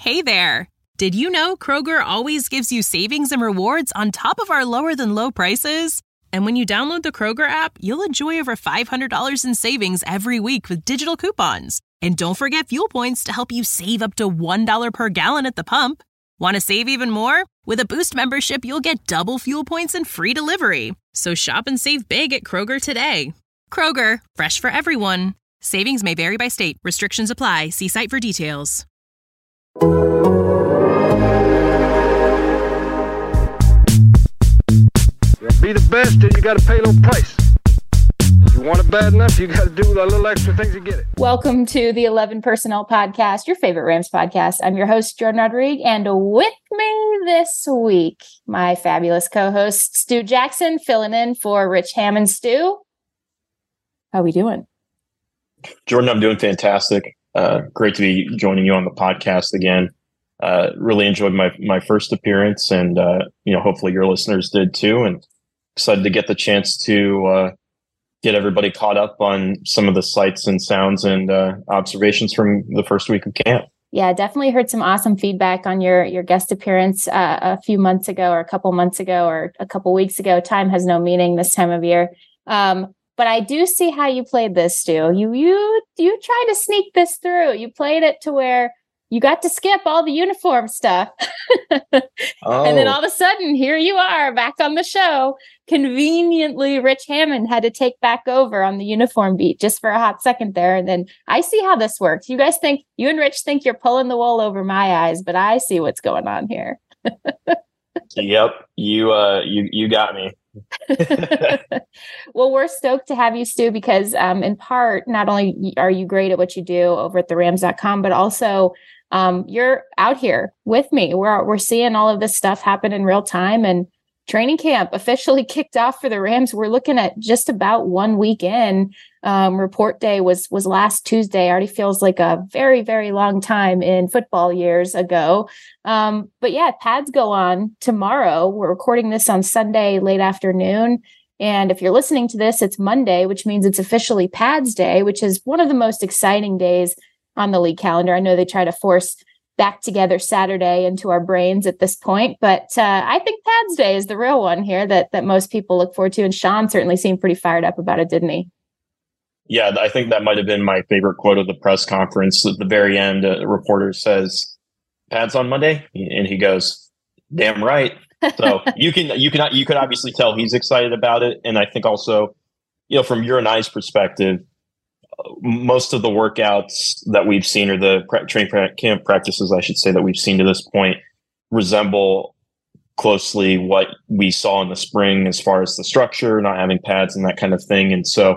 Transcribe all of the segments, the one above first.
Hey there! Did you know Kroger always gives you savings and rewards on top of our lower-than-low prices? And when you download the Kroger app, you'll enjoy over $500 in savings every week with digital coupons. And don't forget fuel points to help you save up to $1 per gallon at the pump. Want to save even more? With a Boost membership, you'll get double fuel points and free delivery. So shop and save big at Kroger today. Kroger, fresh for everyone. Savings may vary by state. Restrictions apply. See site for details. Be the best, and you got to pay a little price. If you want it bad enough, you got to do a little extra things to get it. Welcome to the 11 Personnel Podcast, your favorite Rams podcast. I'm your host, Jordan Rodriguez, and with me this week, my fabulous co-host, Stu Jackson, filling in for Rich Hammond. Stu, how are we doing? Jordan, I'm doing fantastic. Great to be joining you on the podcast again. Really enjoyed my first appearance, and hopefully your listeners did too. And excited to get the chance to get everybody caught up on some of the sights and sounds and observations from the first week of camp. Yeah, definitely heard some awesome feedback on your guest appearance a few months ago, or a couple months ago, or a couple weeks ago. Time has no meaning this time of year. But I do see how you played this, Stu. You tried to sneak this through. You played it to where you got to skip all the uniform stuff. And then all of a sudden, here you are back on the show. Conveniently, Rich Hammond had to take back over on the uniform beat just for a hot second there. And then I see how this works. You and Rich think you're pulling the wool over my eyes, but I see what's going on here. Yep. You got me. Well, we're stoked to have you, Stu, because in part, not only are you great at what you do over at therams.com, but also you're out here with me. We're seeing all of this stuff happen in real time, and training camp officially kicked off for the Rams. We're looking at just about 1 week in. Report day was last Tuesday. Already feels like a very, very long time in football years ago. But yeah, pads go on tomorrow. We're recording this on Sunday, late afternoon. And if you're listening to this, it's Monday, which means it's officially pads day, which is one of the most exciting days on the league calendar. I know they try to force back together Saturday into our brains at this point, but I think pads day is the real one here that most people look forward to. And Sean certainly seemed pretty fired up about it, didn't he? Yeah, I think that might have been my favorite quote of the press conference. At the very end, a reporter says, "Pads on Monday," and he goes, "Damn right." So you could obviously tell he's excited about it, and I think also, from your and I's perspective, most of the workouts that we've seen, or the training camp practices, I should say, that we've seen to this point, resemble closely what we saw in the spring as far as the structure, not having pads and that kind of thing. And so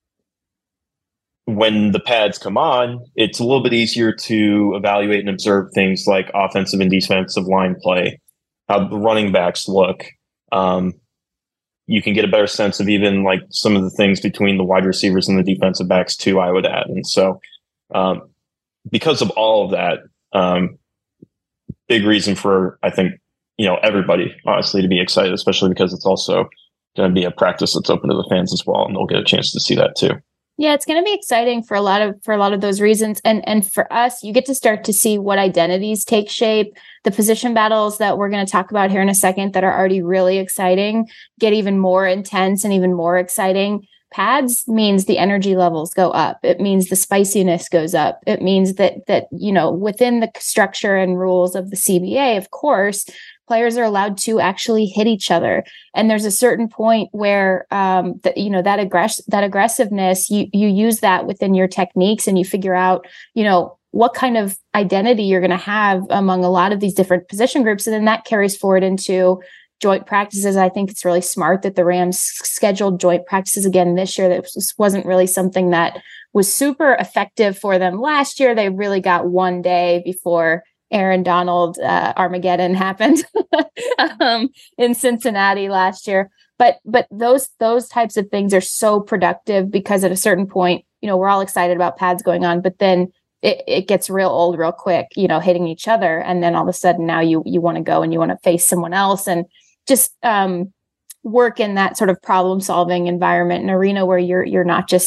when the pads come on, it's a little bit easier to evaluate and observe things like offensive and defensive line play, how the running backs look. You can get a better sense of even like some of the things between the wide receivers and the defensive backs too, I would add. And so because of all of that, big reason for, I think, everybody honestly to be excited, especially because it's also going to be a practice that's open to the fans as well. And they'll get a chance to see that too. Yeah, it's going to be exciting for a lot of those reasons. And for us, you get to start to see what identities take shape. The position battles that we're going to talk about here in a second that are already really exciting get even more intense and even more exciting. Pads means the energy levels go up. It means the spiciness goes up. It means that within the structure and rules of the CBA, of course, players are allowed to actually hit each other. And there's a certain point where that aggressiveness, you use that within your techniques, and you figure out, what kind of identity you're going to have among a lot of these different position groups. And then that carries forward into joint practices. I think it's really smart that the Rams scheduled joint practices again this year. That wasn't really something that was super effective for them last year. They really got one day before Aaron Donald Armageddon happened in Cincinnati last year. But those types of things are so productive, because at a certain point, we're all excited about pads going on, but then it gets real old real quick, hitting each other. And then all of a sudden now you want to go and you want to face someone else, and just work in that sort of problem solving environment, an arena where you're not just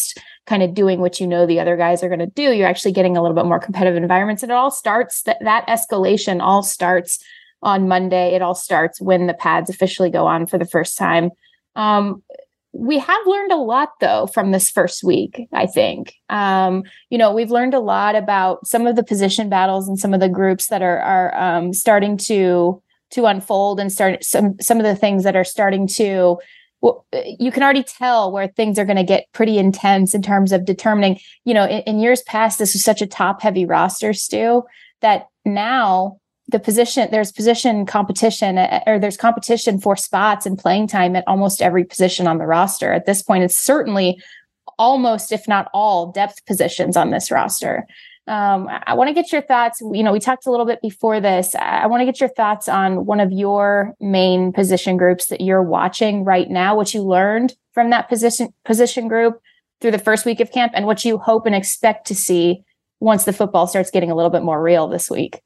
kind of doing what you know the other guys are going to do. You're actually getting a little bit more competitive environments. And it all starts, that escalation all starts on Monday. It all starts when the pads officially go on for the first time. We have learned a lot, though, from this first week, I think. We've learned a lot about some of the position battles and some of the groups that are starting to unfold, and start some of the things that are starting to, well, you can already tell where things are going to get pretty intense in terms of determining, in years past, this was such a top heavy roster, Stu, that now there's position competition, or there's competition for spots and playing time at almost every position on the roster. At this point, it's certainly almost, if not all, depth positions on this roster. I want to get your thoughts. We talked a little bit before this. I want to get your thoughts on one of your main position groups that you're watching right now, what you learned from that position group through the first week of camp, and what you hope and expect to see once the football starts getting a little bit more real this week.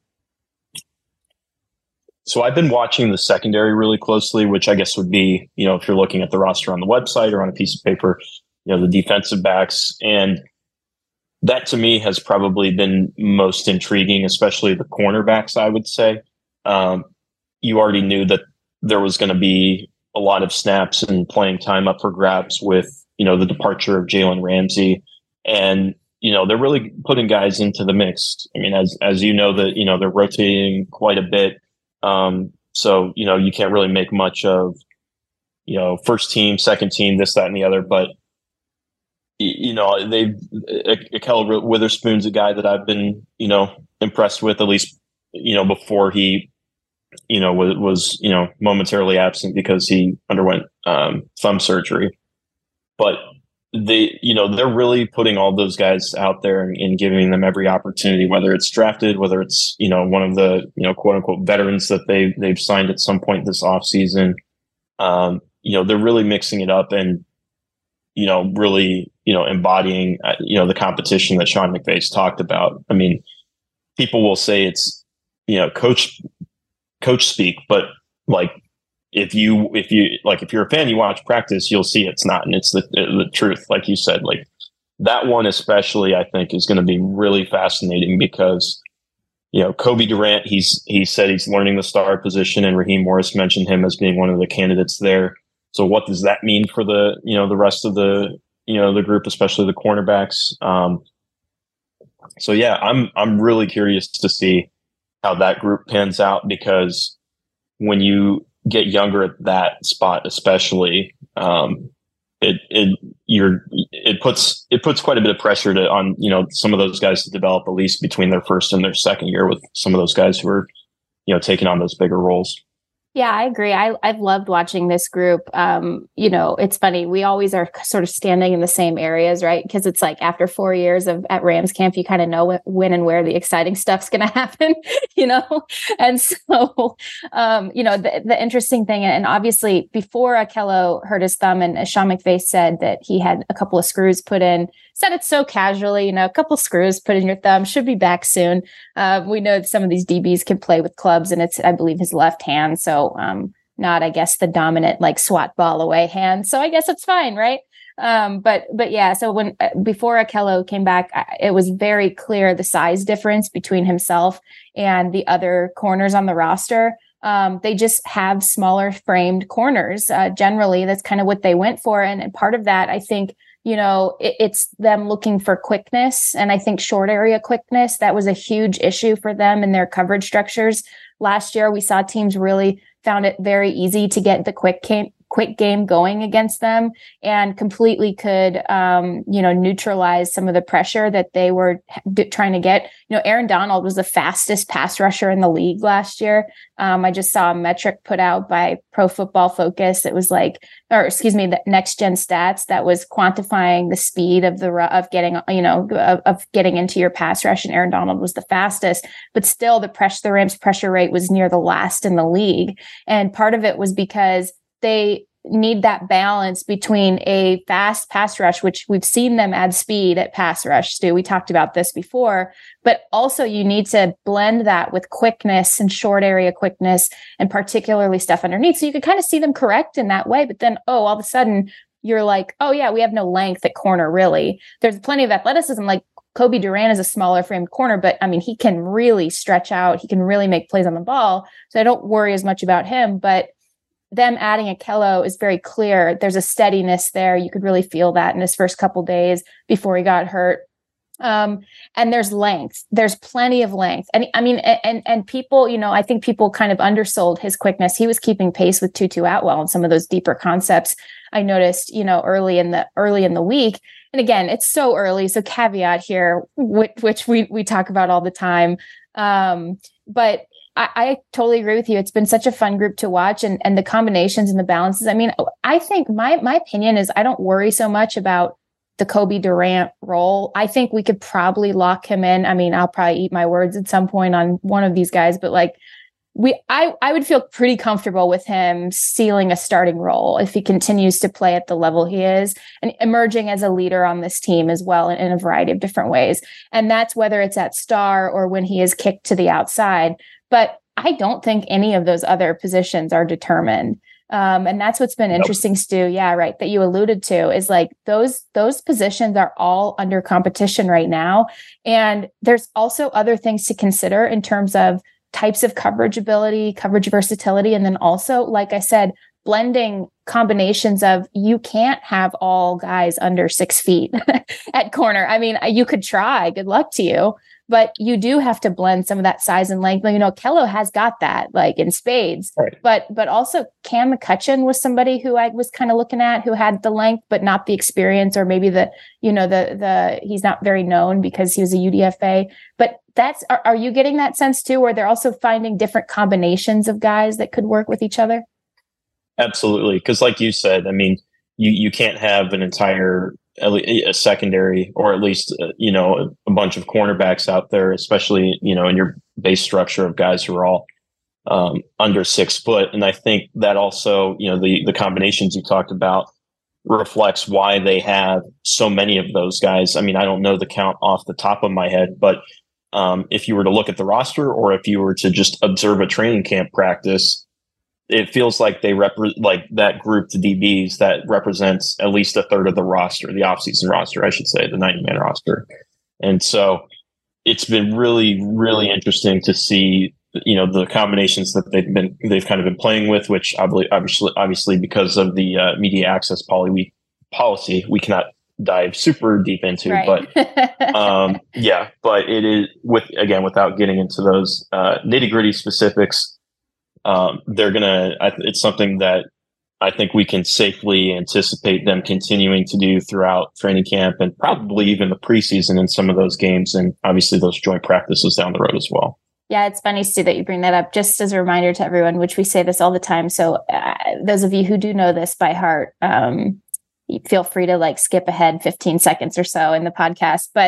So I've been watching the secondary really closely, which I guess would be, if you're looking at the roster on the website or on a piece of paper, the defensive backs. And that to me has probably been most intriguing, especially the cornerbacks, I would say. You already knew that there was going to be a lot of snaps and playing time up for grabs with, the departure of Jalen Ramsey. And, they're really putting guys into the mix. I mean, as you know, that, they're rotating quite a bit. So, you can't really make much of, first team, second team, this, that, and the other. But, Ahkello Witherspoon's a guy that I've been, impressed with, at least, before he, was momentarily absent because he underwent thumb surgery. But they're really putting all those guys out there and giving them every opportunity, whether it's drafted, whether it's, one of the, quote unquote veterans that they've signed at some point this offseason. They're really mixing it up and, really, embodying, the competition that Sean McVay's talked about. I mean, people will say it's, coach speak, but like, if you're a fan, you watch practice, you'll see it's not. And it's the truth. Like you said, like that one, especially, I think is going to be really fascinating because, Kobe Durant, he said he's learning the star position, and Raheem Morris mentioned him as being one of the candidates there. So what does that mean for the, the rest of the, the group, especially the cornerbacks? So yeah, I'm really curious to see how that group pans out, because when you get younger at that spot, especially, it puts quite a bit of pressure on some of those guys to develop, at least between their first and their second year, with some of those guys who are taking on those bigger roles. Yeah, I agree. I've loved watching this group. It's funny. We always are sort of standing in the same areas, right? Because it's like after 4 years at Rams camp, you kind of know when and where the exciting stuff's going to happen, And so, the interesting thing, and obviously before Ahkello hurt his thumb, and as Sean McVay said that he had a couple of screws put in, said it so casually, a couple screws put in your thumb, should be back soon. We know that some of these DBs can play with clubs, and it's, I believe, his left hand. So not, I guess, the dominant like SWAT ball away hand. So I guess it's fine, right? But yeah, so before Ahkello came back, it was very clear the size difference between himself and the other corners on the roster. They just have smaller framed corners. Generally, that's kind of what they went for. And part of that, I think, it's them looking for quickness. And I think short area quickness, that was a huge issue for them in their coverage structures. Last year, we saw teams really found it very easy to get the quick game going against them, and completely could, neutralize some of the pressure that they were trying to get. Aaron Donald was the fastest pass rusher in the league last year. I just saw a metric put out by Pro Football Focus. It was the Next Gen Stats that was quantifying the speed of getting, of getting into your pass rush. And Aaron Donald was the fastest, but still the Rams pressure rate was near the last in the league. And part of it was because they need that balance between a fast pass rush, which we've seen them add speed at pass rush, Stu. We talked about this before, but also you need to blend that with quickness and short area quickness, and particularly stuff underneath. So you could kind of see them correct in that way, but then, all of a sudden, you're like, oh yeah, we have no length at corner, really. There's plenty of athleticism. Like Kobe Durant is a smaller framed corner, but I mean, he can really stretch out. He can really make plays on the ball. So I don't worry as much about him, but them adding Okello is very clear. There's a steadiness there. You could really feel that in his first couple days before he got hurt. And there's length. There's plenty of length. And I mean, and people, you know, I think people kind of undersold his quickness. He was keeping pace with Tutu Atwell and some of those deeper concepts I noticed, you know, early in the week. And again, it's so early. So caveat here, which we talk about all the time. But I totally agree with you. It's been such a fun group to watch, and the combinations and the balances. I mean, I think my opinion is I don't worry so much about the Kobe Durant role. I think we could probably lock him in. I mean, I'll probably eat my words at some point on one of these guys, but like I would feel pretty comfortable with him sealing a starting role if he continues to play at the level he is and emerging as a leader on this team as well in a variety of different ways. And that's whether it's at star or when he is kicked to the outside. But I don't think any of those other positions are determined. And that's what's been interesting, Stu. Yeah, right. That you alluded to is like those positions are all under competition right now. And there's also other things to consider in terms of types of coverage ability, coverage versatility. And then also, like I said, blending combinations of you can't have all guys under 6 feet at corner. I mean, you could try, good luck to you, but you do have to blend some of that size and length. You know, Kello has got that like in spades, right. But also Cam McCutcheon was somebody who I was kind of looking at who had the length, but not the experience, or maybe the he's not very known because he was a UDFA, but are you getting that sense too, where they're also finding different combinations of guys that could work with each other? Absolutely. Because like you said, I mean, you can't have an entire a secondary, or at least a bunch of cornerbacks out there, especially in your base structure of guys who are all under 6 foot. And I think that also the combinations you talked about reflects why they have so many of those guys. I mean, I don't know the count off the top of my head, but if you were to look at the roster, or if you were to just observe a training camp practice, it feels like they like that group, the DBs, that represents at least a third of the roster, the offseason roster, I should say, the 90-man roster. And so it's been really, really interesting to see, the combinations that they've kind of been playing with, which obviously because of the media access policy, we cannot dive super deep into, right. But but it is without getting into those nitty gritty specifics. It's something that I think we can safely anticipate them continuing to do throughout training camp, and probably even the preseason in some of those games, and obviously those joint practices down the road as well. Yeah, it's funny, Stu, that you bring that up, just as a reminder to everyone, which we say this all the time. So those of you who do know this by heart, feel free to skip ahead 15 seconds or so in the podcast. But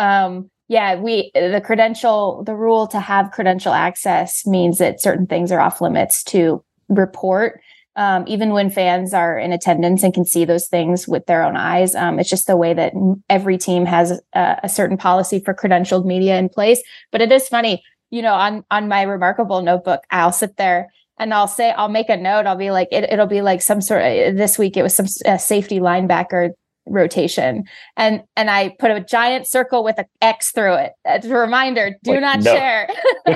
the rule to have credential access means that certain things are off limits to report, even when fans are in attendance and can see those things with their own eyes. It's just the way that every team has a certain policy for credentialed media in place. But it is funny, on my Remarkable notebook, I'll sit there and I'll make a note. I'll be like, it'll be like some sort of, this week it was some safety linebacker rotation. And I put a giant circle with an X through it as a reminder, do not share.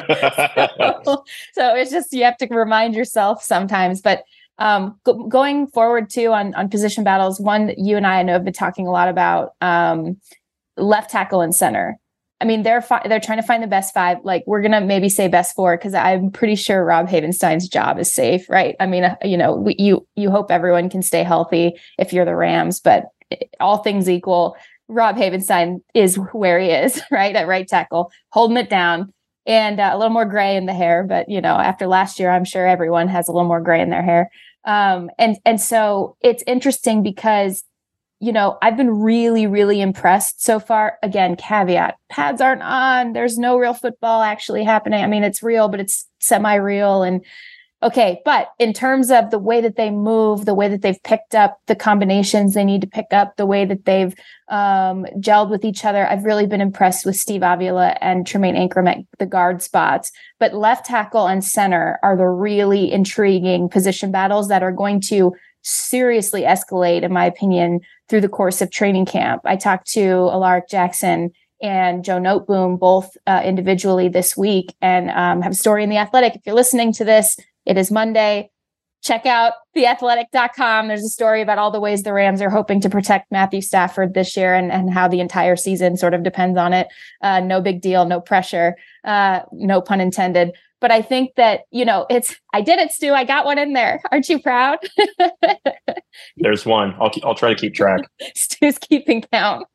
So it's just, you have to remind yourself sometimes. But going forward too on position battles, one that you and I know have been talking a lot about, left tackle and center. I mean, they're trying to find the best 5. Like, we're going to maybe say best 4, because I'm pretty sure Rob Havenstein's job is safe, right? I mean, you hope everyone can stay healthy if you're the Rams, but all things equal, Rob Havenstein is where he is, right? At right tackle, holding it down, and a little more gray in the hair. But, after last year, I'm sure everyone has a little more gray in their hair. And so it's interesting because, I've been really, really impressed so far. Again, caveat, pads aren't on. There's no real football actually happening. I mean, it's real, but it's semi-real. And okay, but in terms of the way that they move, the way that they've picked up the combinations they need to pick up, the way that they've gelled with each other, I've really been impressed with Steve Avila and Tremaine Ankrum at the guard spots. But left tackle and center are the really intriguing position battles that are going to seriously escalate, in my opinion, through the course of training camp. I talked to Alaric Jackson and Joe Noteboom both individually this week, and have a story in The Athletic. If you're listening to this, it is Monday. Check out theathletic.com. There's a story about all the ways the Rams are hoping to protect Matthew Stafford this year, and how the entire season sort of depends on it. No big deal, no pressure, no pun intended. But I think that, I did it, Stu. I got one in there. Aren't you proud? There's one. I'll try to keep track. Stu's keeping count.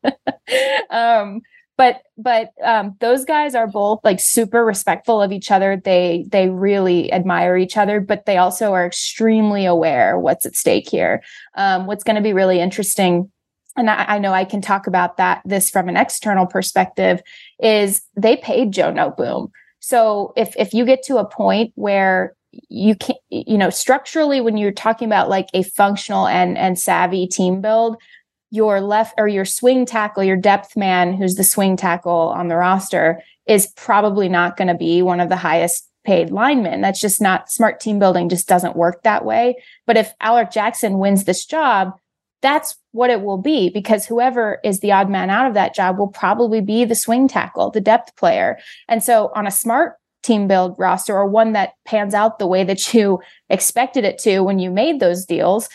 But those guys are both like super respectful of each other. They really admire each other, but they also are extremely aware what's at stake here. What's going to be really interesting, and I know I can talk about this from an external perspective, is they paid Joe Noteboom. So if you get to a point where you can, structurally, when you're talking about like a functional and savvy team build, your left or your swing tackle, your depth man, who's the swing tackle on the roster, is probably not going to be one of the highest paid linemen. That's just not smart. Team building just doesn't work that way. But if Alaric Jackson wins this job, that's what it will be, because whoever is the odd man out of that job will probably be the swing tackle, the depth player. And so on a smart team build roster, or one that pans out the way that you expected it to when you made those deals,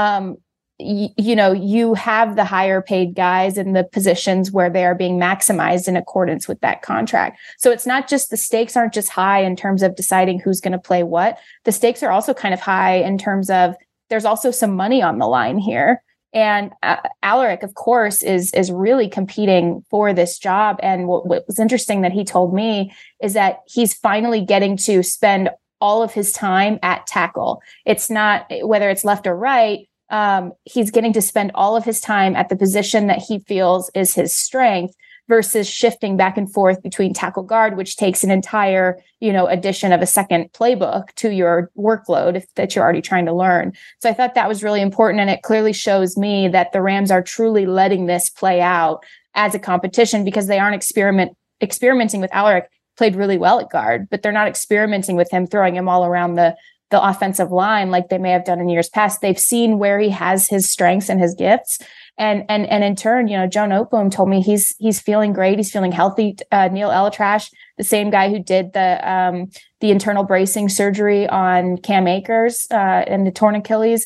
you have the higher paid guys in the positions where they are being maximized in accordance with that contract. So it's not just, the stakes aren't just high in terms of deciding who's going to play what. The stakes are also kind of high in terms of there's also some money on the line here. And Alaric, of course, is really competing for this job. And what was interesting that he told me is that he's finally getting to spend all of his time at tackle. It's not whether it's left or right. He's getting to spend all of his time at the position that he feels is his strength, versus shifting back and forth between tackle guard, which takes an entire, addition of a second playbook to your workload that you're already trying to learn. So I thought that was really important. And it clearly shows me that the Rams are truly letting this play out as a competition, because they aren't experimenting with Alaric. Played really well at guard, but they're not experimenting with him, throwing him all around the offensive line like they may have done in years past. They've seen where he has his strengths and his gifts. And in turn, Joe Noteboom told me he's feeling great. He's feeling healthy. Neil Elatrash, the same guy who did the internal bracing surgery on Cam Akers and the torn Achilles,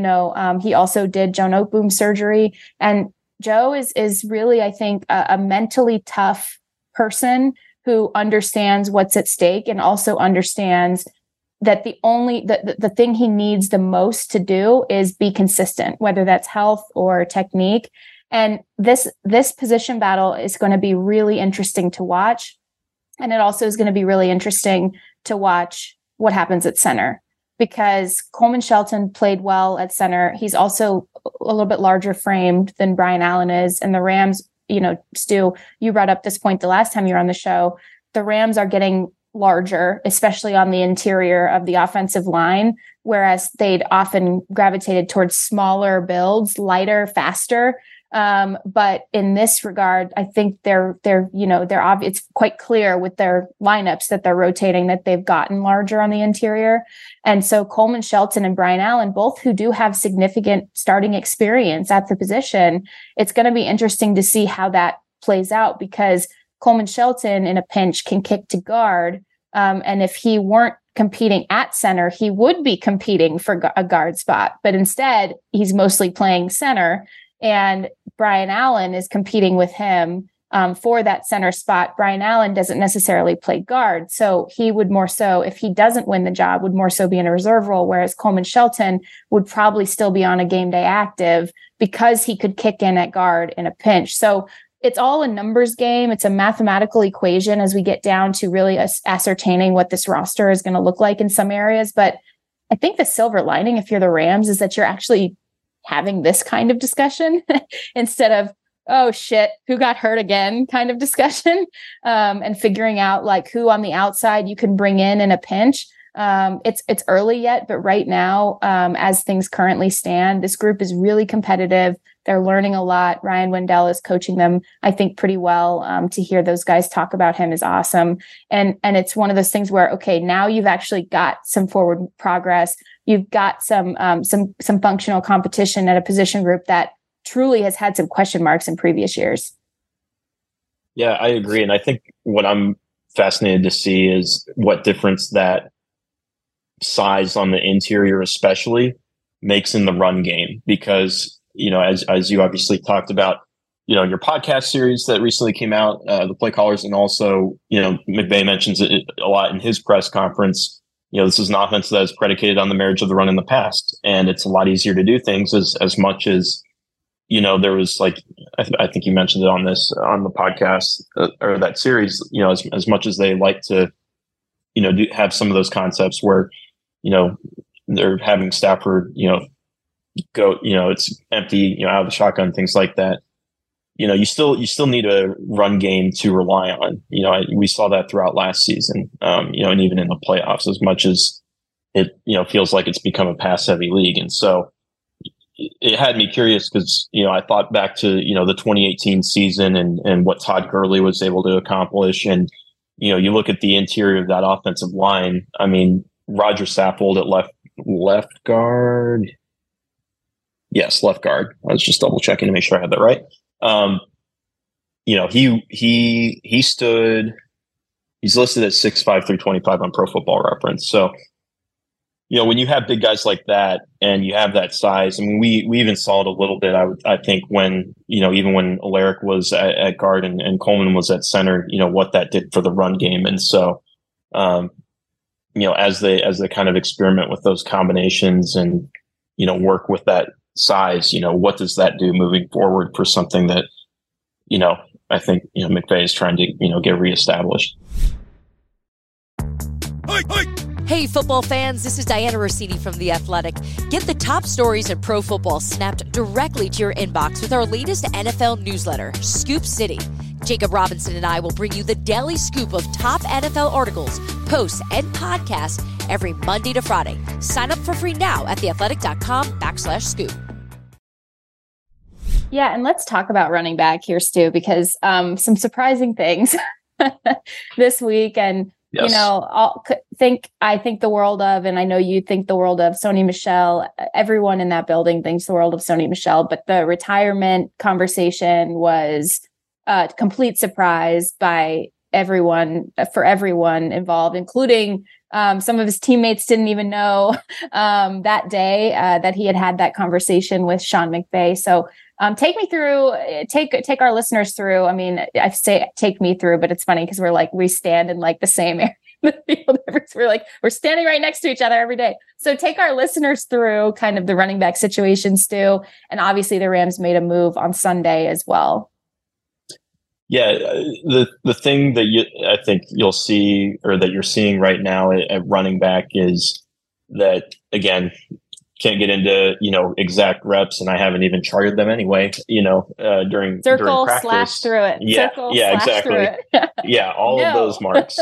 he also did Joe Noteboom surgery. And Joe is really, I think, a mentally tough person who understands what's at stake, and also understands that the thing he needs the most to do is be consistent, whether that's health or technique. And this position battle is going to be really interesting to watch. And it also is going to be really interesting to watch what happens at center, because Coleman Shelton played well at center. He's also a little bit larger framed than Brian Allen is. And the Rams, Stu, you brought up this point the last time you were on the show. The Rams are getting larger, especially on the interior of the offensive line, whereas they'd often gravitated towards smaller builds, lighter, faster. But in this regard, I think they're obvious. It's quite clear with their lineups that they're rotating, that they've gotten larger on the interior. And so Coleman Shelton and Brian Allen, both who do have significant starting experience at the position, it's going to be interesting to see how that plays out, because Coleman Shelton in a pinch can kick to guard. And if he weren't competing at center, he would be competing for a guard spot. But instead, he's mostly playing center. And Brian Allen is competing with him for that center spot. Brian Allen doesn't necessarily play guard. So he would more so, if he doesn't win the job, would more so be in a reserve role, whereas Coleman Shelton would probably still be on a game day active, because he could kick in at guard in a pinch. So it's all a numbers game. It's a mathematical equation as we get down to really ascertaining what this roster is going to look like in some areas. But I think the silver lining, if you're the Rams, is that you're actually having this kind of discussion instead of, oh shit, who got hurt again kind of discussion, and figuring out like who on the outside you can bring in a pinch. It's early yet, but right now, as things currently stand, this group is really competitive. They're learning a lot. Ryan Wendell is coaching them, I think, pretty well. To hear those guys talk about him is awesome. And it's one of those things where, okay, now you've actually got some forward progress. You've got some functional competition at a position group that truly has had some question marks in previous years. Yeah, I agree. And I think what I'm fascinated to see is what difference that size on the interior especially makes in the run game. Because, as you obviously talked about, your podcast series that recently came out, the Play Callers, and also, McVay mentions it a lot in his press conference. This is an offense that is predicated on the marriage of the run in the past. And it's a lot easier to do things as much as, there was like, I think you mentioned it on the podcast or that series, as much as they like to, have some of those concepts where, they're having Stafford, go, it's empty, out of the shotgun, things like that. You still need a run game to rely on. We saw that throughout last season, and even in the playoffs, as much as it, feels like it's become a pass heavy league. And so it had me curious because, I thought back to, the 2018 season and what Todd Gurley was able to accomplish. And, you look at the interior of that offensive line. I mean, Roger Saffold at left guard. Yes, left guard. I was just double checking to make sure I had that right. He stood, he's listed at 6'5", 325 on Pro Football Reference. So, when you have big guys like that and you have that size, I mean, we even saw it a little bit. I think when, even when Alaric was at guard and Coleman was at center, what that did for the run game. And so, as they kind of experiment with those combinations and, work with that size, what does that do moving forward for something that, I think, McVay is trying to, get reestablished. Hey, football fans, this is Diana Rossini from The Athletic. Get the top stories in pro football snapped directly to your inbox with our latest NFL newsletter, Scoop City. Jacob Robinson and I will bring you the daily scoop of top NFL articles, posts, and podcasts every Monday to Friday. Sign up for free now at theathletic.com/scoop. Yeah, and let's talk about running back here, Stu, because some surprising things this week. And, yes. I think the world of, and I know you think the world of Sony Michel. Everyone in that building thinks the world of Sony Michel, but the retirement conversation was a complete surprise by everyone involved, including some of his teammates didn't even know that day that he had that conversation with Sean McVay. So take our listeners through. I mean, I say take me through, but it's funny because we stand in like the same area in the field. We're standing right next to each other every day. So take our listeners through kind of the running back situation, Stu. And obviously the Rams made a move on Sunday as well. Yeah, the thing that I think you'll see, or that you're seeing right now at running back, is that, again, can't get into exact reps, and I haven't even charted them anyway. During circle during slash through it. Yeah, circle, yeah, slash exactly. Through it. Yeah, all of those marks.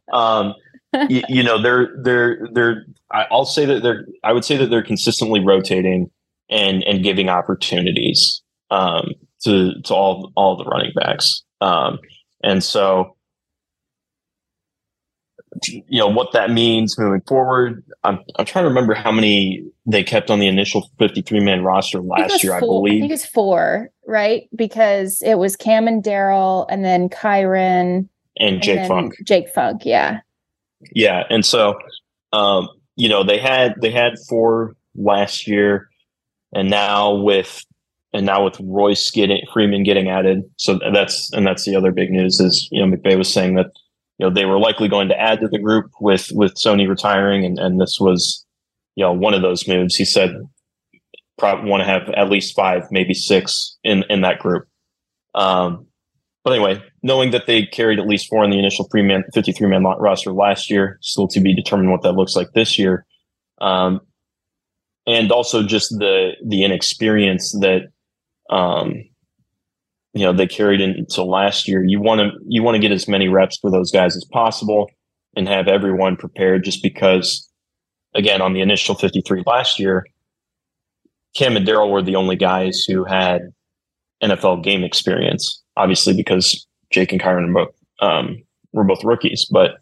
I'll say that I would say that they're consistently rotating and giving opportunities to all the running backs. And so, what that means moving forward, I'm trying to remember how many they kept on the initial 53-man roster last year, I believe. I think it's 4, right? Because it was Cam and Darryl, and then Kyron. And Jake Funk. Jake Funk, yeah. Yeah, and so, they had 4 last year, and now with Royce Freeman getting added, so that's the other big news is McVay was saying that they were likely going to add to the group with Sony retiring, and this was one of those moves. He said probably want to have at least 5, maybe 6 in that group. But anyway, knowing that they carried at least 4 in the initial 53-man roster last year, still to be determined what that looks like this year, and also just the inexperience that they carried into last year. You want to get as many reps for those guys as possible. and have everyone prepared, just because, again, on the initial 53 last year, Cam and Darrell were the only guys who had NFL game experience, obviously because Jake and Kyron were both rookies. But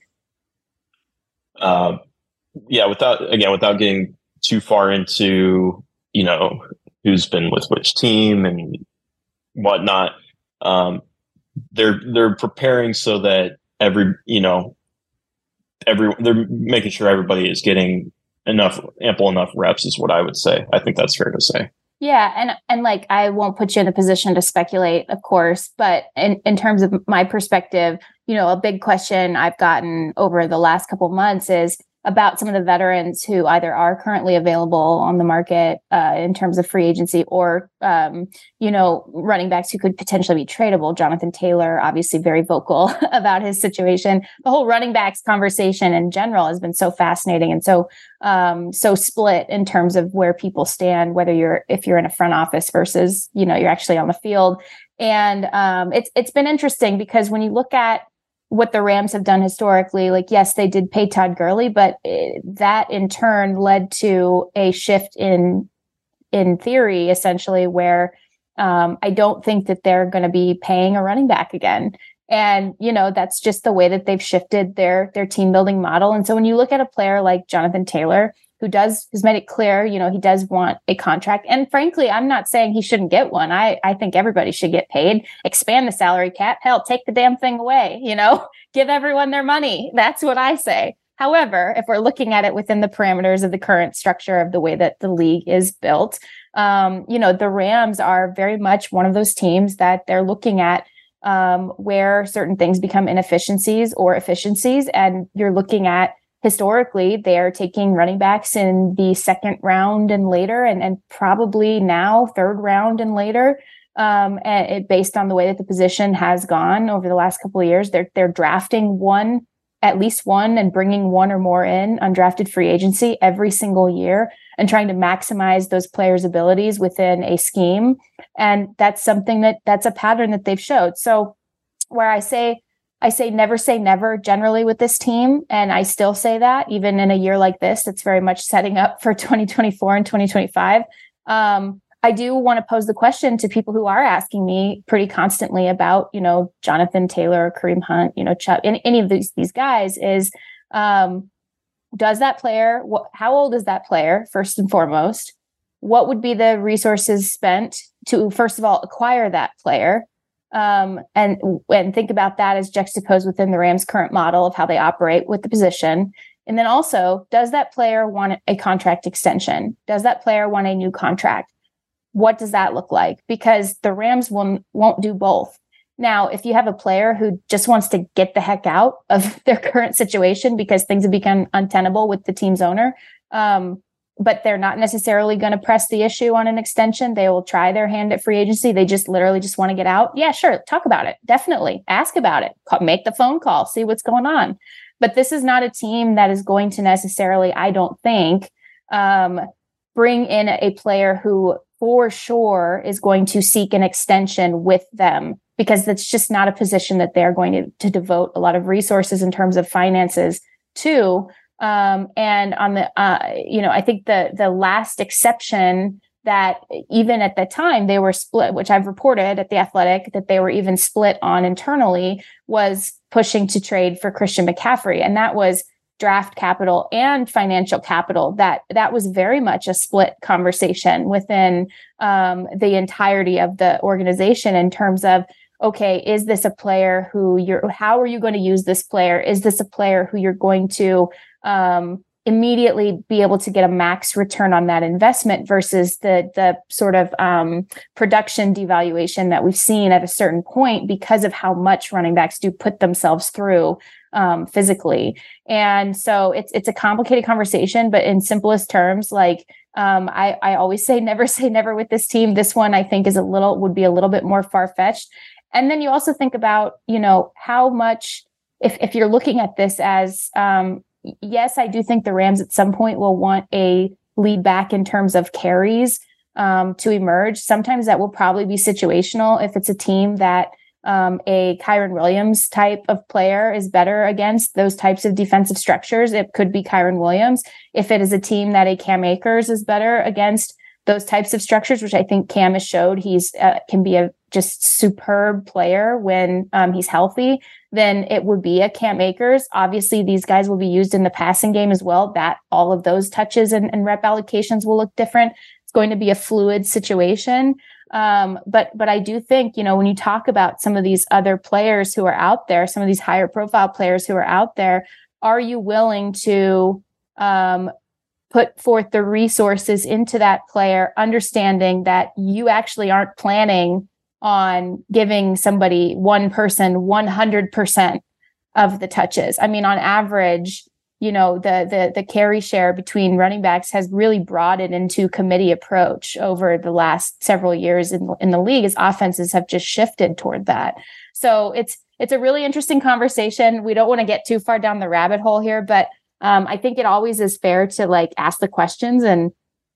without getting too far into, who's been with which team and whatnot, they're preparing so that they're making sure everybody is getting ample enough reps, is what I would say. I think that's fair to say. Yeah. And like, I won't put you in a position to speculate, of course, but in terms of my perspective, a big question I've gotten over the last couple of months is about some of the veterans who either are currently available on the market in terms of free agency, or, running backs who could potentially be tradable. Jonathan Taylor, obviously very vocal about his situation. The whole running backs conversation in general has been so fascinating and so split in terms of where people stand, if you're in a front office versus, you're actually on the field. And it's been interesting because when you look at what the Rams have done historically, like, yes, they did pay Todd Gurley, but that in turn led to a shift in theory, essentially, where I don't think that they're going to be paying a running back again. And, that's just the way that they've shifted their team building model. And so when you look at a player like Jonathan Taylor, who's made it clear, he does want a contract. And frankly, I'm not saying he shouldn't get one. I think everybody should get paid, expand the salary cap, hell, take the damn thing away, give everyone their money. That's what I say. However, if we're looking at it within the parameters of the current structure of the way that the league is built, the Rams are very much one of those teams that they're looking at where certain things become inefficiencies or efficiencies. And you're looking at, historically, they are taking running backs in the second round and later, and probably now third round and later. And based on the way that the position has gone over the last couple of years, they're drafting at least one, and bringing one or more in undrafted free agency every single year, and trying to maximize those players' abilities within a scheme. And that's something that's a pattern that they've showed. So where I say never say never generally with this team. And I still say that even in a year like this, it's very much setting up for 2024 and 2025. I do want to pose the question to people who are asking me pretty constantly about, Jonathan Taylor, Kareem Hunt, Chubb, any of these guys is, does that player, how old is that player, first and foremost? What would be the resources spent to, first of all, acquire that player? And think about that as juxtaposed within the Rams' current model of how they operate with the position. And then also, does that player want a contract extension? Does that player want a new contract? What does that look like? Because the Rams won't do both. Now, if you have a player who just wants to get the heck out of their current situation because things have become untenable with the team's owner, but they're not necessarily going to press the issue on an extension. They will try their hand at free agency. They just literally just want to get out. Yeah, sure. Talk about it. Definitely. Ask about it. Make the phone call. See what's going on. But this is not a team that is going to necessarily, I don't think, bring in a player who for sure is going to seek an extension with them, because that's just not a position that they're going to devote a lot of resources in terms of finances to. And on the, I think the last exception that even at the time they were split, which I've reported at The Athletic that they were even split on internally, was pushing to trade for Christian McCaffrey. And that was draft capital and financial capital. That was very much a split conversation within the entirety of the organization in terms of, okay, is this a player how are you going to use this player? Is this a player who you're going to immediately be able to get a max return on that investment versus the sort of production devaluation that we've seen at a certain point because of how much running backs do put themselves through physically. And so it's a complicated conversation, but in simplest terms, like I always say never with this team. This one I think would be a little bit more far-fetched. And then you also think about, how much, if you're looking at this as, yes, I do think the Rams at some point will want a lead back in terms of carries to emerge. Sometimes that will probably be situational if it's a team that a Kyren Williams type of player is better against those types of defensive structures, it could be Kyren Williams. If it is a team that a Cam Akers is better against those types of structures, which I think Cam has showed he's can be a just superb player when he's healthy, then it would be a Cam Akers. Obviously, these guys will be used in the passing game as well. That all of those touches and rep allocations will look different. It's going to be a fluid situation. But I do think, when you talk about some of these other players who are out there, some of these higher profile players who are out there, are you willing to put forth the resources into that player, understanding that you actually aren't planning on giving somebody, one person, 100% of the touches? I mean, on average, the carry share between running backs has really brought it into committee approach over the last several years in the league, as offenses have just shifted toward that. So it's a really interesting conversation. We don't want to get too far down the rabbit hole here, but I think it always is fair to ask the questions and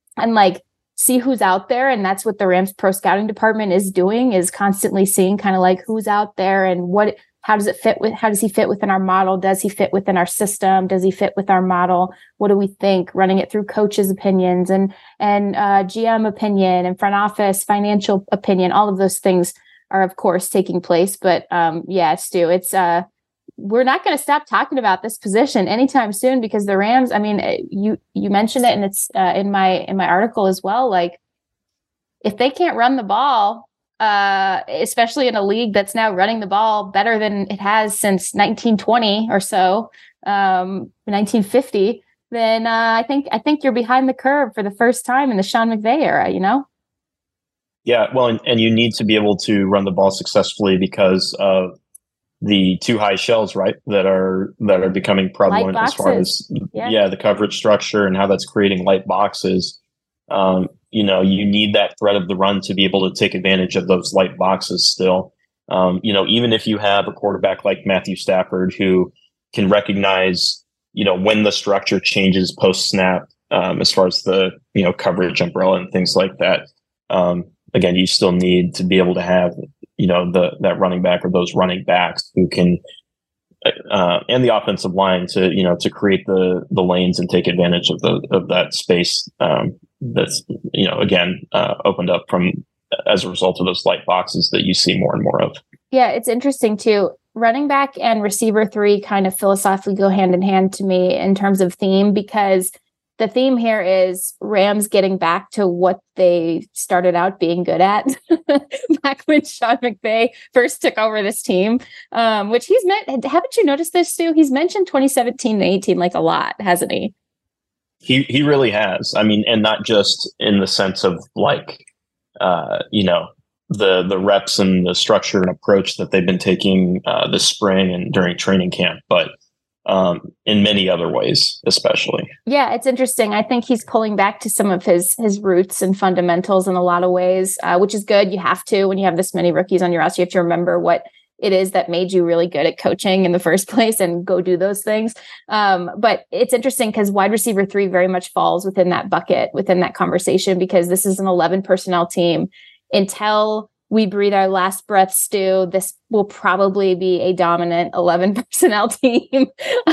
see who's out there. And that's what the Rams pro scouting department is doing, is constantly seeing kind of who's out there and how does he fit within our model? Does he fit within our system? Does he fit with our model? What do we think? Running it through coaches' opinions and GM opinion and front office financial opinion. All of those things are, of course, taking place. But Stu, it's we're not going to stop talking about this position anytime soon, because the Rams, I mean, you mentioned it, and it's in my article as well. If they can't run the ball, especially in a league that's now running the ball better than it has since 1920 or so, 1950, then I think you're behind the curve for the first time in the Sean McVay era. Yeah, well, and you need to be able to run the ball successfully because of the too high shells, right, that are becoming prevalent as far as the coverage structure and how that's creating light boxes. You need that threat of the run to be able to take advantage of those light boxes still. Even if you have a quarterback like Matthew Stafford who can recognize, when the structure changes post snap, as far as the, coverage umbrella and things like that. Again, you still need to be able to have, that running back or those running backs who can, and the offensive line to create the lanes and take advantage of that space that's opened up as a result of those light boxes that you see more and more of. Yeah, it's interesting too. Running back and receiver 3 kind of philosophically go hand in hand to me in terms of theme, because the theme here is Rams getting back to what they started out being good at back when Sean McVay first took over this team, which he's meant. Haven't you noticed this, Stu? He's mentioned 2017 and 18 a lot, hasn't he? He really has. I mean, and not just in the sense of the reps and the structure and approach that they've been taking this spring and during training camp, but in many other ways, especially. Yeah, it's interesting. I think he's pulling back to some of his roots and fundamentals in a lot of ways, which is good. You have to, when you have this many rookies on your roster, you have to remember what it is that made you really good at coaching in the first place and go do those things. But it's interesting because wide receiver 3 very much falls within that bucket, within that conversation, because this is an 11 personnel team. Until we breathe our last breath, Stu, this will probably be a dominant 11 personnel team.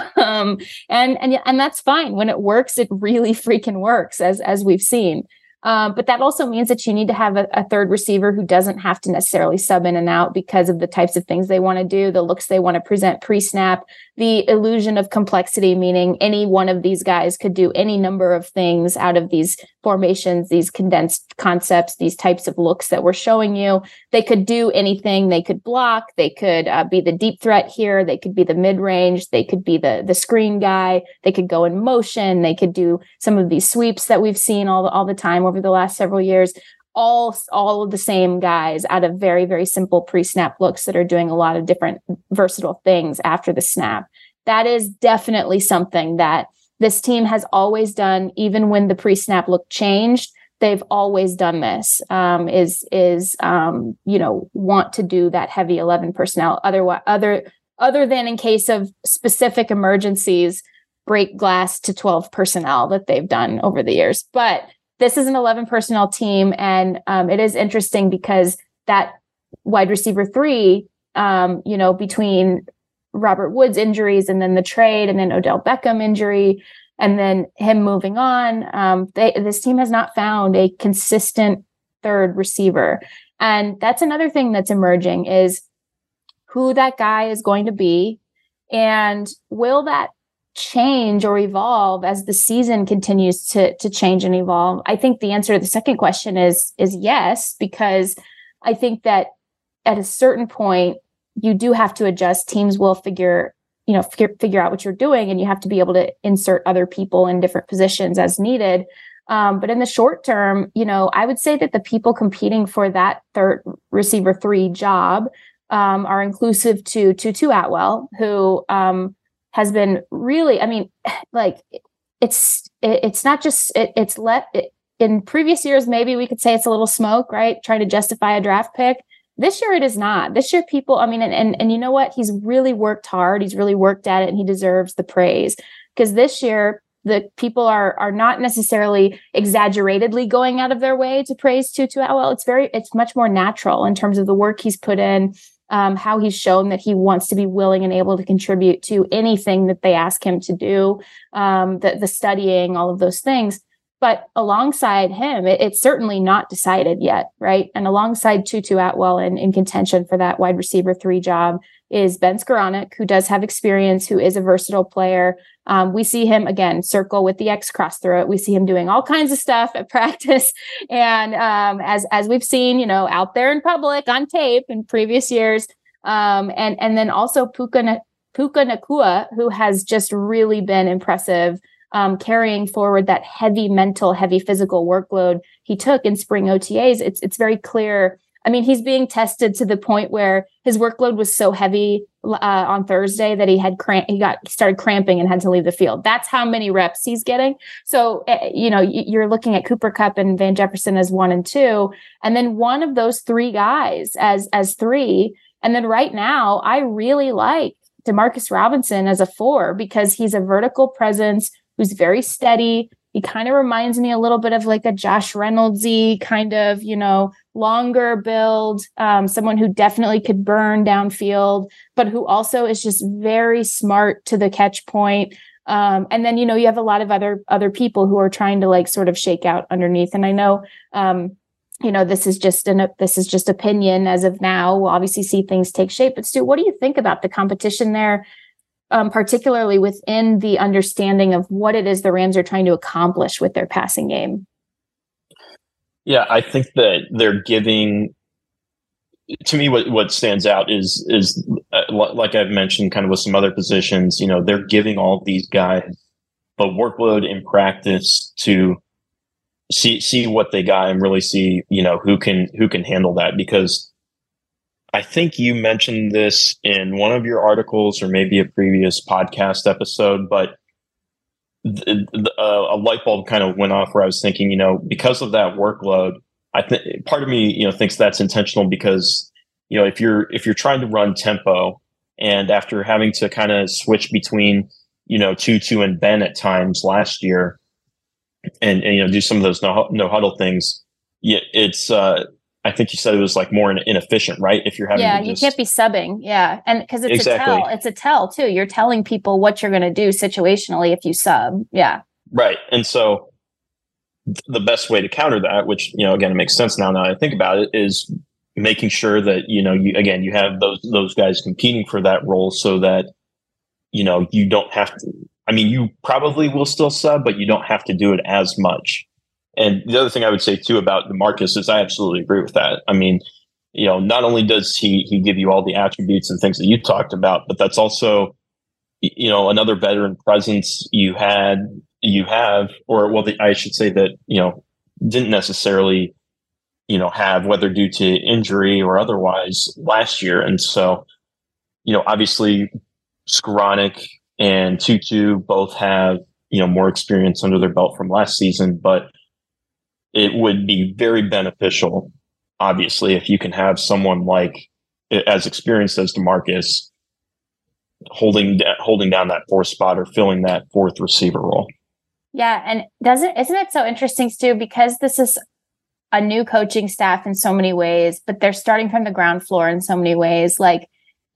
And that's fine. When it works, it really freaking works, as we've seen. But that also means that you need to have a third receiver who doesn't have to necessarily sub in and out because of the types of things they want to do, the looks they want to present pre-snap, the illusion of complexity, meaning any one of these guys could do any number of things out of these formations, these condensed concepts, these types of looks that we're showing you. They could do anything. They could block. They could be the deep threat here. They could be the mid-range. They could be the screen guy. They could go in motion. They could do some of these sweeps that we've seen all the time over the last several years. All of the same guys out of very, very simple pre-snap looks that are doing a lot of different versatile things after the snap. That is definitely something that this team has always done, even when the pre-snap look changed. They've always done this, want to do that heavy 11 personnel. Other than in case of specific emergencies, break glass to 12 personnel that they've done over the years. But this is an 11 personnel team. And it is interesting because that wide receiver 3 between Robert Woods injuries and then the trade and then Odell Beckham injury and then him moving on, this team has not found a consistent third receiver. And that's another thing that's emerging is who that guy is going to be. And will that change or evolve as the season continues to change and evolve? I think the answer to the second question is yes, because I think that at a certain point, you do have to adjust. Teams will figure out what you're doing, and you have to be able to insert other people in different positions as needed. But in the short term, I would say that the people competing for that third receiver 3 job are inclusive to Tutu Atwell, who has been really, it's not just, in previous years, maybe we could say it's a little smoke, right? Trying to justify a draft pick. This year, it is not. This year, people, and you know what? He's really worked hard. He's really worked at it, and he deserves the praise. Because this year, the people are not necessarily exaggeratedly going out of their way to praise Tutu Atwell. It's much more natural in terms of the work he's put in, how he's shown that he wants to be willing and able to contribute to anything that they ask him to do, the studying, all of those things. But alongside him, it's certainly not decided yet, right? And alongside Tutu Atwell in contention for that wide receiver 3 job is Ben Skoranek, who does have experience, who is a versatile player. We see him, again, circle with the X cross through it. We see him doing all kinds of stuff at practice. And as we've seen, out there in public on tape in previous years. And then also Puka Nacua, who has just really been impressive, carrying forward that heavy mental, heavy physical workload he took in spring OTAs. It's very clear. He's being tested to the point where his workload was so heavy on Thursday that he started cramping and had to leave the field. That's how many reps he's getting. So, you're looking at Cooper Kupp and Van Jefferson as 1 and 2, and then one of those 3 guys as 3. And then right now, I really like Demarcus Robinson as a 4 because he's a vertical presence who's very steady. He kind of reminds me a little bit of like a Josh Reynolds-y kind of, longer build, someone who definitely could burn downfield, but who also is just very smart to the catch point. And then, you have a lot of other people who are trying to like sort of shake out underneath. And I know, this is just opinion as of now. We'll obviously see things take shape. But Stu, what do you think about the competition there? Particularly within the understanding of what it is the Rams are trying to accomplish with their passing game. Yeah, I think that they're giving, to me, what stands out is like I've mentioned kind of with some other positions, they're giving all of these guys the workload in practice to see what they got and really see, who can handle that. Because I think you mentioned this in one of your articles or maybe a previous podcast episode, but a light bulb kind of went off where I was thinking, because of that workload, I think part of me, thinks that's intentional because, if you're trying to run tempo and after having to kind of switch between, Tutu and Ben at times last year and do some of those no huddle things, it's, I think you said it was like more inefficient, right? If you're having you can't be subbing. Yeah. And because it's exactly. It's a tell too. You're telling people what you're going to do situationally if you sub. Yeah. Right. And so the best way to counter that, which, again, it makes sense now that I think about it, is making sure that, you have those guys competing for that role so that, you don't have to, you probably will still sub, but you don't have to do it as much. And the other thing I would say too about DeMarcus is I absolutely agree with that. Not only does he give you all the attributes and things that you talked about, but that's also, another veteran presence I should say that, didn't necessarily, have, whether due to injury or otherwise, last year. And so, obviously Skoranek and Tutu both have, more experience under their belt from last season, but it would be very beneficial, obviously, if you can have someone like as experienced as DeMarcus holding down that 4th spot or filling that 4th receiver role. Yeah, and isn't it so interesting, Stu? Because this is a new coaching staff in so many ways, but they're starting from the ground floor in so many ways. Like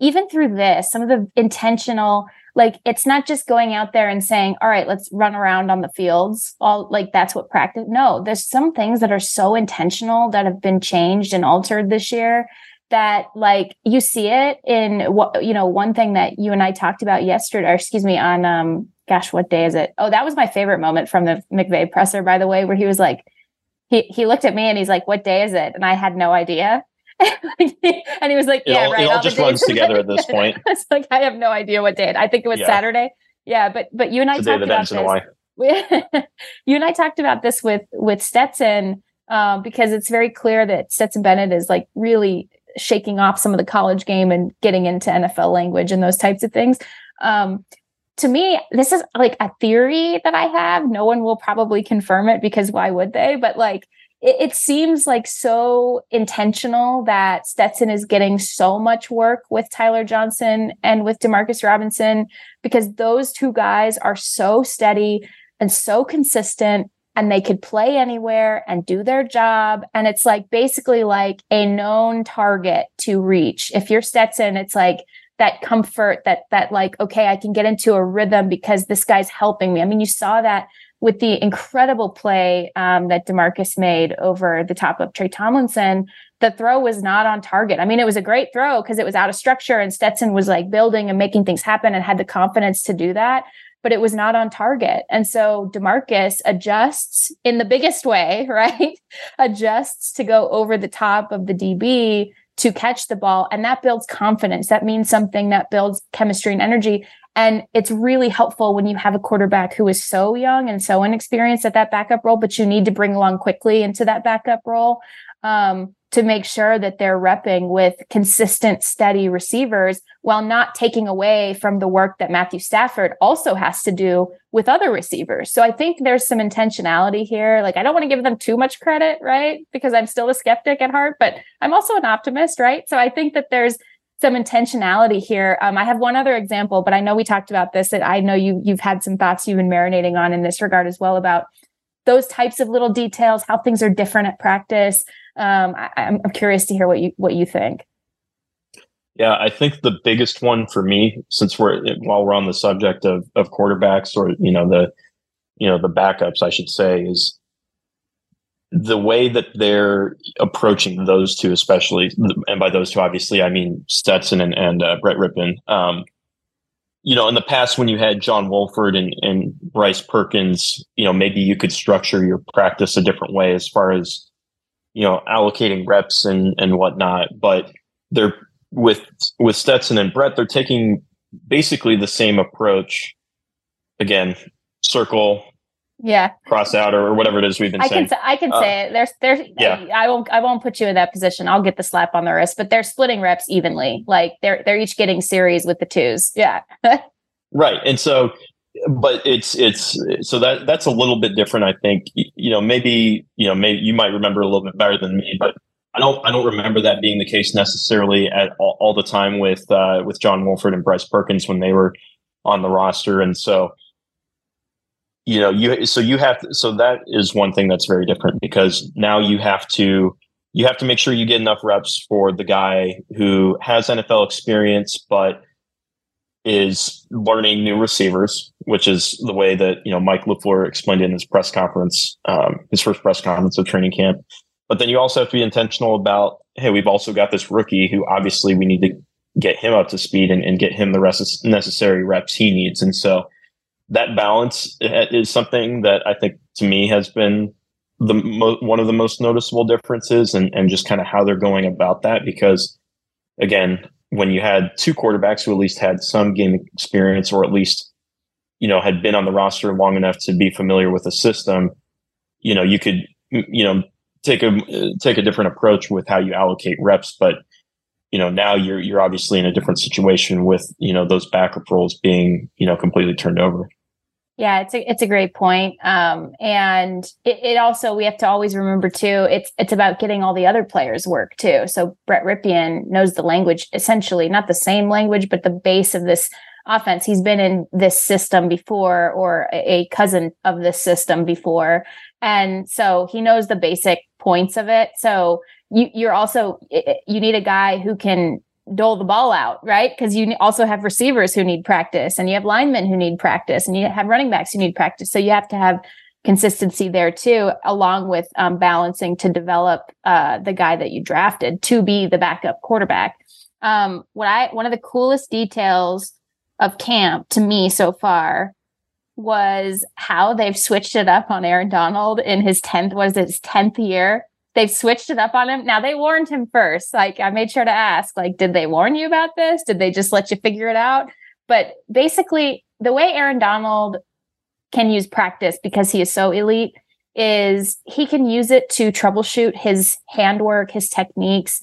even through this, some of the intentional, like, it's not just going out there and saying, all right, let's run around on the fields. All like, that's what practice. No, there's some things that are so intentional that have been changed and altered this year that, like, you see it in what, one thing that you and I talked about yesterday, or excuse me, on, gosh, what day is it? Oh, that was my favorite moment from the McVay presser, by the way, where he was like, he looked at me and he's like, what day is it? And I had no idea. And he was like, yeah, right. It all just runs together at this point. It's like, I have no idea what day. I think it was Saturday. Yeah. But you and I talked about this. You and I talked about this with Stetson, because it's very clear that Stetson Bennett is like really shaking off some of the college game and getting into NFL language and those types of things. To me, this is like a theory that I have. No one will probably confirm it, because why would they? But like, it seems like so intentional that Stetson is getting so much work with Tyler Johnson and with Demarcus Robinson, because those two guys are so steady and so consistent, and they could play anywhere and do their job. And it's like basically like a known target to reach. If you're Stetson, it's like that comfort that like, okay, I can get into a rhythm because this guy's helping me. I mean, you saw that with the incredible play that Demarcus made over the top of Trey Tomlinson. The throw was not on target. I mean, it was a great throw because it was out of structure, and Stetson was like building and making things happen and had the confidence to do that, but it was not on target. And so Demarcus adjusts in the biggest way, right? Adjusts to go over the top of the DB to catch the ball. And that builds confidence. That means something. That builds chemistry and energy. And it's really helpful when you have a quarterback who is so young and so inexperienced at that backup role, but you need to bring along quickly into that backup role, to make sure that they're repping with consistent, steady receivers while not taking away from the work that Matthew Stafford also has to do with other receivers. So I think there's some intentionality here. Like, I don't want to give them too much credit, right? Because I'm still a skeptic at heart, but I'm also an optimist, right? So I think that there's some intentionality here. I have one other example, but I know we talked about this, that I know you've had some thoughts you've been marinating on in this regard as well, about those types of little details, how things are different at practice. I'm curious to hear what you think. Yeah, I think the biggest one for me, since while we're on the subject of quarterbacks, or the backups, I should say, is the way that they're approaching those two, especially, and by those two, obviously, I mean Stetson and Brett Rypien. In the past, when you had John Wolford and Bryce Perkins, maybe you could structure your practice a different way as far as, allocating reps and whatnot. But they're with Stetson and Brett, they're taking basically the same approach. Again, circle, cross out, or whatever it is we've been saying. I can say it. There's I won't put you in that position. I'll get the slap on the wrist, but they're splitting reps evenly. Like they're each getting series with the twos. Yeah. Right. And so, but it's so that's a little bit different, I think. Maybe you might remember a little bit better than me, but I don't remember that being the case necessarily at all the time with John Wolford and Bryce Perkins when they were on the roster. And so, that is one thing that's very different, because now you have to make sure you get enough reps for the guy who has NFL experience, but is learning new receivers, which is the way that, Mike LaFleur explained it in his press conference, his first press conference of training camp. But then you also have to be intentional about, hey, we've also got this rookie who obviously we need to get him up to speed and get him the necessary reps he needs. And so that balance is something that I think, to me, has been one of the most noticeable differences, and just kind of how they're going about that. Because, again, when you had two quarterbacks who at least had some game experience, or at least, had been on the roster long enough to be familiar with the system, you could, take a different approach with how you allocate reps. But, now you're obviously in a different situation with, those backup roles being, completely turned over. Yeah, it's a great point. And it also, we have to always remember too, it's about getting all the other players work too. So Brett Rypien knows the language, essentially not the same language, but the base of this offense. He's been in this system before, or a cousin of this system before. And so he knows the basic points of it. So you need a guy who can dole the ball out, right? Because you also have receivers who need practice, and you have linemen who need practice, and you have running backs who need practice. So you have to have consistency there too, along with balancing to develop the guy that you drafted to be the backup quarterback. One of the coolest details of camp to me so far was how they've switched it up on Aaron Donald in his 10th year. They've switched it up on him. Now, they warned him first. Like, I made sure to ask, like, did they warn you about this? Did they just let you figure it out? But basically, the way Aaron Donald can use practice, because he is so elite, is he can use it to troubleshoot his handwork, his techniques.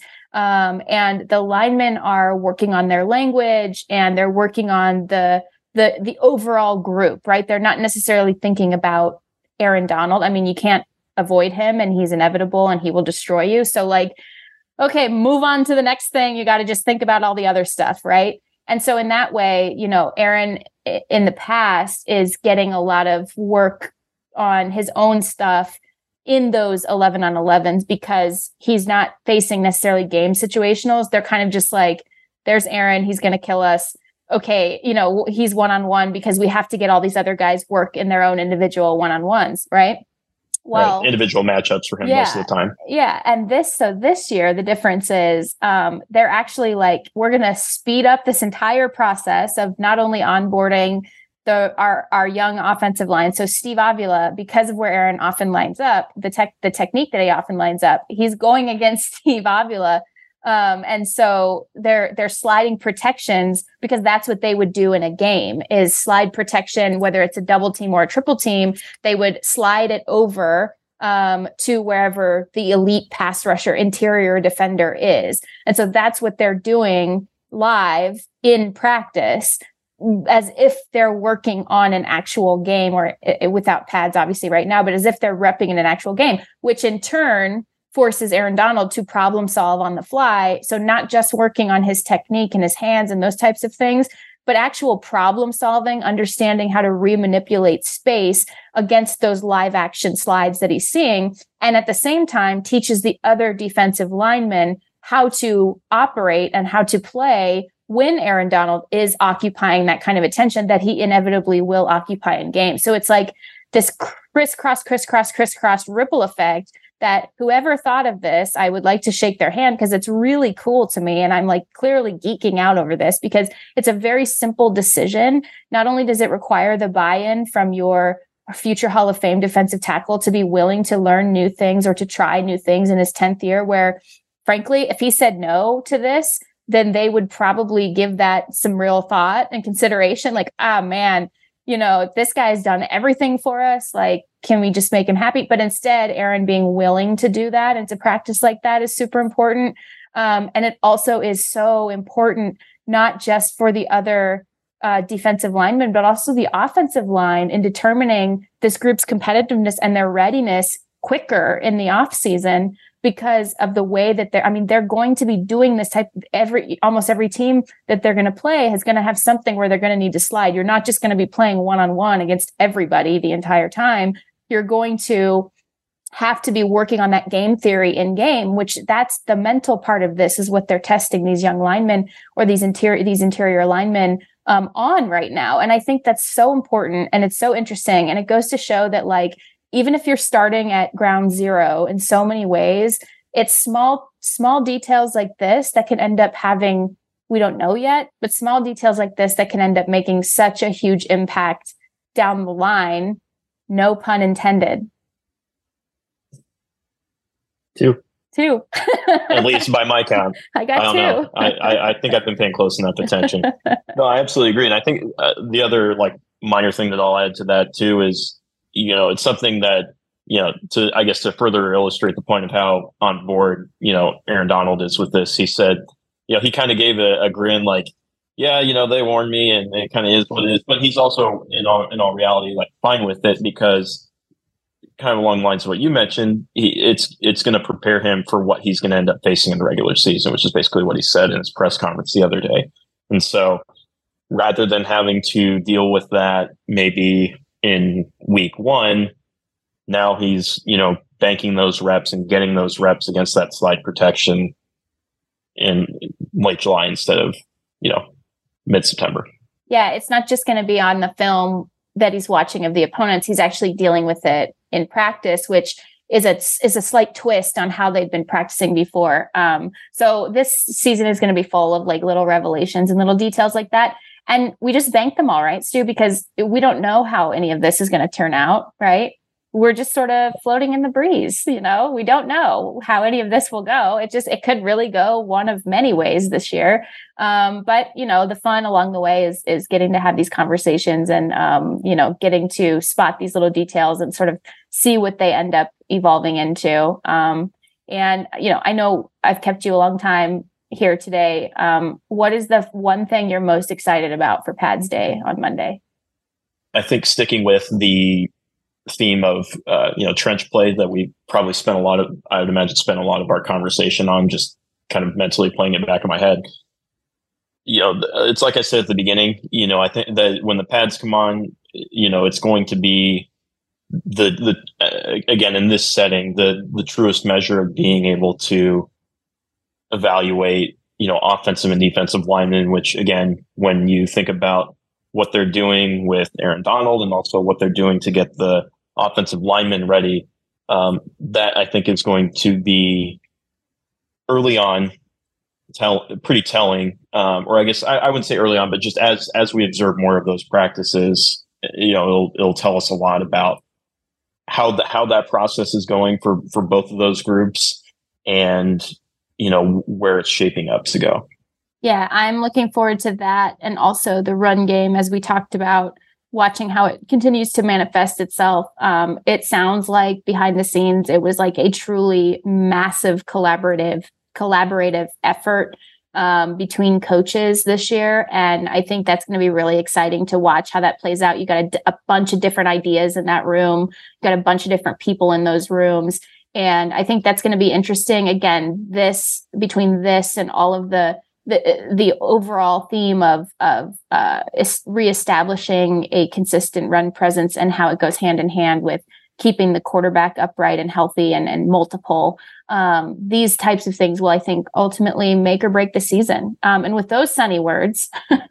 And the linemen are working on their language, and they're working on the overall group, right? They're not necessarily thinking about Aaron Donald. I mean, you can't avoid him, and he's inevitable, and he will destroy you. So like, okay, move on to the next thing. You got to just think about all the other stuff, right? And so in that way, Aaron in the past is getting a lot of work on his own stuff in those 11 on 11s, because he's not facing necessarily game situationals. They're kind of just like, there's Aaron, he's going to kill us. Okay, he's one-on-one, because we have to get all these other guys work in their own individual one-on-ones, right? Well, right. Individual matchups for him most of the time. Yeah. And this year, the difference is they're actually like, we're going to speed up this entire process of not only onboarding our young offensive line. So Steve Avila, because of where Aaron often lines up, the technique that he often lines up, he's going against Steve Avila. And so they're sliding protections, because that's what they would do in a game, is slide protection, whether it's a double team or a triple team, they would slide it over to wherever the elite pass rusher interior defender is. And so that's what they're doing live in practice, as if they're working on an actual game, or without pads, obviously right now, but as if they're repping in an actual game, which in turn forces Aaron Donald to problem solve on the fly. So not just working on his technique and his hands and those types of things, but actual problem solving, understanding how to remanipulate space against those live action slides that he's seeing. And at the same time, teaches the other defensive linemen how to operate and how to play when Aaron Donald is occupying that kind of attention that he inevitably will occupy in games. So it's like this crisscross ripple effect that whoever thought of this, I would like to shake their hand, because it's really cool to me. And I'm like clearly geeking out over this, because it's a very simple decision. Not only does it require the buy-in from your future Hall of Fame defensive tackle to be willing to learn new things or to try new things in his 10th year, where frankly, if he said no to this, then they would probably give that some real thought and consideration. Like, man, this guy's done everything for us. Like, can we just make him happy? But instead, Aaron being willing to do that and to practice like that is super important. And it also is so important, not just for the other defensive linemen, but also the offensive line in determining this group's competitiveness and their readiness quicker in the off season, because of the way that they're going to be doing this type of almost every team that they're going to play is going to have something where they're going to need to slide. You're not just going to be playing one-on-one against everybody the entire time. You're going to have to be working on that game theory in game, which that's the mental part of this, is what they're testing these young linemen or these interior linemen on right now. And I think that's so important, and it's so interesting. And it goes to show that, like, even if you're starting at ground zero in so many ways, it's small details like this that can end up having, we don't know yet, but small details like this that can end up making such a huge impact down the line. No pun intended. Two. At least by my count. I don't know. I think I've been paying close enough attention. No, I absolutely agree. And I think the other minor thing that I'll add to that too is, it's something that, to further illustrate the point of how on board, Aaron Donald is with this. He said, he kind of gave a grin, like, yeah, they warned me, and it kind of is what it is. But he's also in all reality, fine with it, because kind of along the lines of what you mentioned, it's going to prepare him for what he's going to end up facing in the regular season, which is basically what he said in his press conference the other day. And so rather than having to deal with that maybe in week one, now he's, banking those reps and getting those reps against that slide protection in late July instead of, mid-September. Yeah, it's not just going to be on the film that he's watching of the opponents. He's actually dealing with it in practice, which is a slight twist on how they've been practicing before. So this season is going to be full of like little revelations and little details like that. And we just bank them all, right, Stu, because we don't know how any of this is going to turn out, right? We're just sort of floating in the breeze, we don't know how any of this will go. It could really go one of many ways this year. But the fun along the way is getting to have these conversations and, getting to spot these little details and sort of see what they end up evolving into. I know I've kept you a long time here today. What is the one thing you're most excited about for Pads Day on Monday? I think sticking with the theme of trench play that we probably I would imagine spent a lot of our conversation on, just kind of mentally playing it back in my head. It's like I said at the beginning, I think that when the pads come on, it's going to be the again, in this setting, the truest measure of being able to evaluate, offensive and defensive linemen, which again, when you think about what they're doing with Aaron Donald and also what they're doing to get the offensive linemen ready, that I think is going to be early on pretty telling. Or I guess I wouldn't say early on, but just as we observe more of those practices, it'll tell us a lot about how that process is going for both of those groups and, where it's shaping up to go. Yeah, I'm looking forward to that. And also the run game, as we talked about, watching how it continues to manifest itself. It sounds like behind the scenes, it was like a truly massive collaborative effort between coaches this year. And I think that's going to be really exciting to watch how that plays out. You got a bunch of different ideas in that room. You got a bunch of different people in those rooms. And I think that's going to be interesting. Again, between this and all of the overall theme of reestablishing a consistent run presence and how it goes hand in hand with keeping the quarterback upright and healthy and multiple. These types of things will, I think, ultimately make or break the season. And with those sunny words,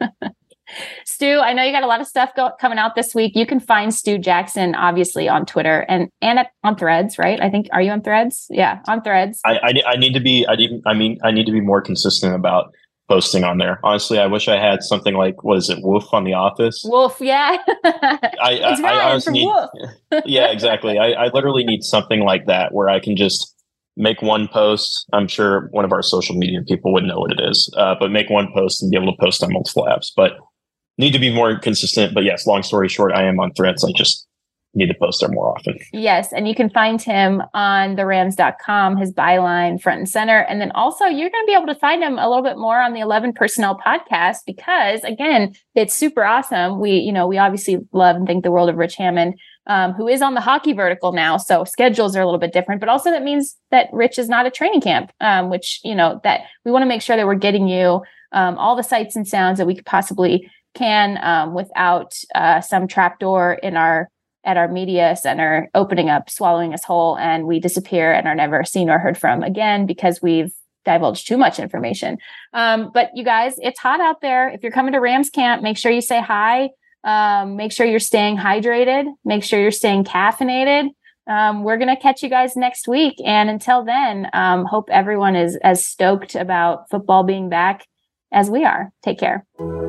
Stu, I know you got a lot of stuff coming out this week. You can find Stu Jackson, obviously, on Twitter and on Threads, right? I think, are you on Threads? Yeah, on Threads. I need to be more consistent about posting on there. Honestly, I wish I had something like, what is it, Wolf on The Office? Wolf, yeah. I honestly need, yeah, exactly. I literally need something like that where I can just make one post. I'm sure one of our social media people would know what it is, but make one post and be able to post on multiple apps. But need to be more consistent. But yes, long story short, I am on Threads. I just need to post there more often. Yes. And you can find him on therams.com, his byline front and center. And then also you're going to be able to find him a little bit more on the 11 Personnel podcast, because again, it's super awesome. We obviously love and think the world of Rich Hammond, who is on the hockey vertical now. So schedules are a little bit different, but also that means that Rich is not at training camp, which, that we want to make sure that we're getting you all the sights and sounds that we could possibly can without some trapdoor at our media center opening up, swallowing us whole, and we disappear and are never seen or heard from again because we've divulged too much information. But you guys, it's hot out there. If you're coming to Rams camp, make sure you say hi. Make sure you're staying hydrated. Make sure you're staying caffeinated. We're going to catch you guys next week. And until then, hope everyone is as stoked about football being back as we are. Take care.